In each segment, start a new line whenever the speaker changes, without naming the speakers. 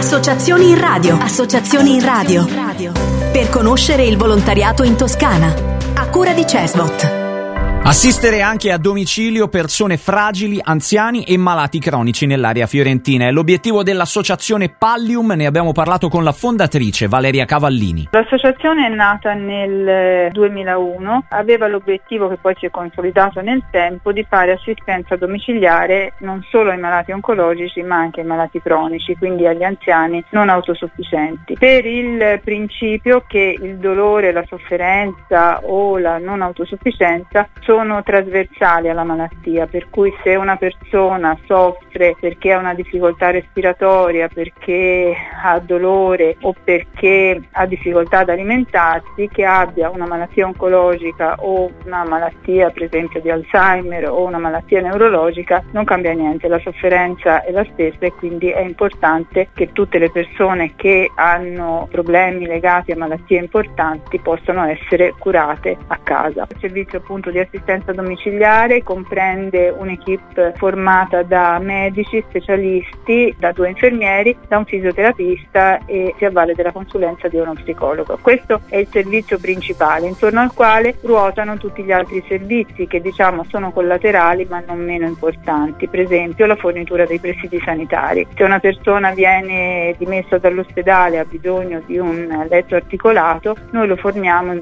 Associazioni in radio. Associazioni in radio. Per conoscere il volontariato in Toscana. A cura di CESVOT.
Assistere anche a domicilio persone fragili, anziani e malati cronici nell'area fiorentina è l'obiettivo dell'associazione Pallium. Ne abbiamo parlato con la fondatrice Valeria Cavallini.
L'associazione è nata nel 2001, aveva l'obiettivo, che poi si è consolidato nel tempo, di fare assistenza domiciliare non solo ai malati oncologici ma anche ai malati cronici, quindi agli anziani non autosufficienti, per il principio che il dolore, la sofferenza o la non autosufficienza sono trasversali alla malattia, per cui se una persona soffre perché ha una difficoltà respiratoria, perché ha dolore o perché ha difficoltà ad alimentarsi, che abbia una malattia oncologica o una malattia per esempio di Alzheimer o una malattia neurologica, non cambia niente, la sofferenza è la stessa, e quindi è importante che tutte le persone che hanno problemi legati a malattie importanti possano essere curate a casa. Il servizio appunto di assistenza domiciliare comprende un'equipe formata da medici, specialisti, da 2 infermieri, da un fisioterapista e si avvale della consulenza di uno psicologo. Questo è il servizio principale, intorno al quale ruotano tutti gli altri servizi che sono collaterali ma non meno importanti, per esempio la fornitura dei presidi sanitari. Se una persona viene dimessa dall'ospedale e ha bisogno di un letto articolato, noi lo forniamo in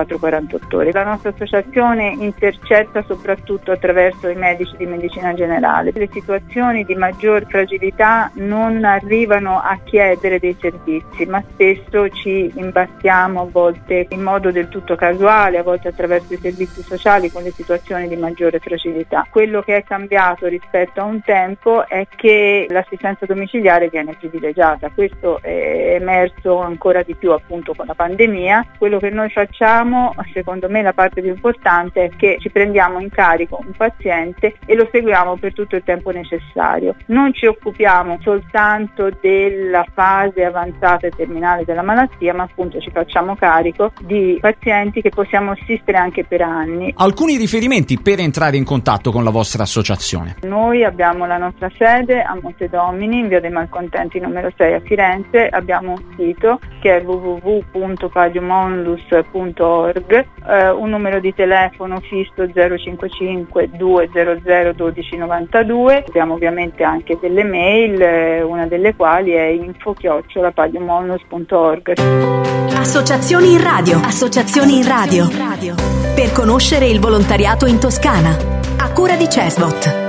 24-48 ore. La nostra associazione intercetta soprattutto attraverso i medici di medicina generale. Le situazioni di maggior fragilità non arrivano a chiedere dei servizi, ma spesso ci imbattiamo, a volte in modo del tutto casuale, a volte attraverso i servizi sociali, con le situazioni di maggiore fragilità. Quello che è cambiato rispetto a un tempo è che l'assistenza domiciliare viene privilegiata. Questo è emerso ancora di più appunto con la pandemia. Quello che noi facciamo, secondo me la parte più importante, è che ci prendiamo in carico un paziente e lo seguiamo per tutto il tempo necessario. Non ci occupiamo soltanto della fase avanzata e terminale della malattia, ma appunto ci facciamo carico di pazienti che possiamo assistere anche per anni.
Alcuni riferimenti per entrare in contatto con la vostra associazione.
Noi abbiamo la nostra sede a Montedomini, in via dei Malcontenti numero 6 a Firenze. Abbiamo un sito che è www.palliumonlus.org, un numero di telefono fisso 055 200 1292. Abbiamo ovviamente anche delle mail, una delle quali è info@palliumonlus.org.
Associazioni in radio. Associazioni in radio. Per conoscere il volontariato in Toscana. A cura di CESVOT.